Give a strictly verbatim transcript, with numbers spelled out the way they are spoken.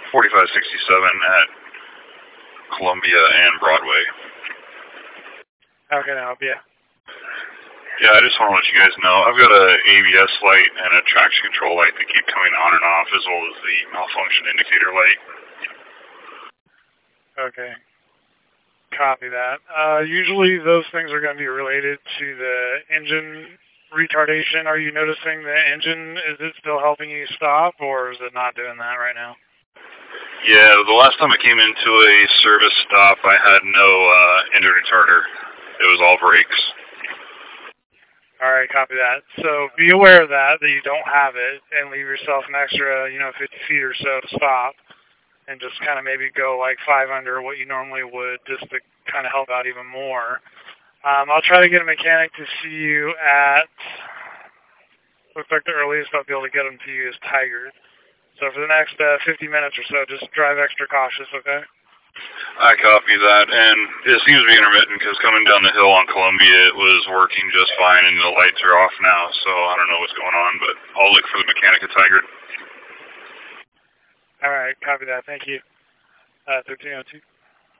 forty-five sixty-seven at Columbia and Broadway. How can I help you? Yeah, I just want to let you guys know, I've got a A B S light and a traction control light that keep coming on and off, as well as the malfunction indicator light. Okay. Copy that. Uh, usually those things are going to be related to the engine retardation. Are you noticing the engine, is it still helping you stop, or is it not doing that right now? Yeah, the last time I came into a service stop, I had no uh, engine retarder. It was all brakes. All right, copy that. So be aware of that, that you don't have it, and leave yourself an extra, you know, fifty feet or so to stop, and just kind of maybe go like five under what you normally would, just to kind of help out even more. Um, I'll try to get a mechanic to see you at, looks like the earliest I'll be able to get them to you is Tigard. So for the next uh, fifty minutes or so, just drive extra cautious, okay? I copy that, and it seems to be intermittent because coming down the hill on Columbia, it was working just fine, and the lights are off now, so I don't know what's going on, but I'll look for the mechanic at Tigard. All right, copy that. Thank you. Uh, thirteen oh two.